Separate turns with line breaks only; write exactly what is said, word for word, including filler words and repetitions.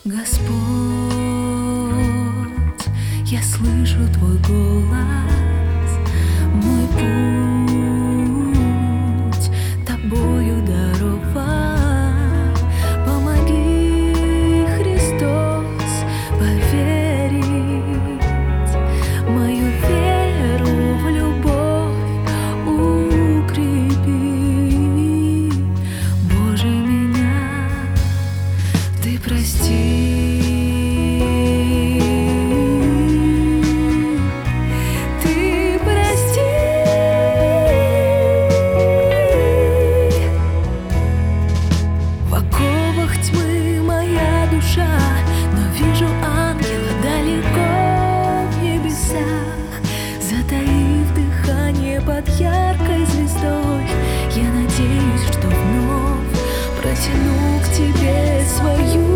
Господь, я слышу Твой голос, мой путь Тобою дарован. Помоги, Христос, поверить, мою веру в любовь укрепи. Боже, меня Ты прости. Но вижу ангела далеко в небесах, затаив дыхание под яркой звездой. Я надеюсь, что вновь протяну к Тебе свою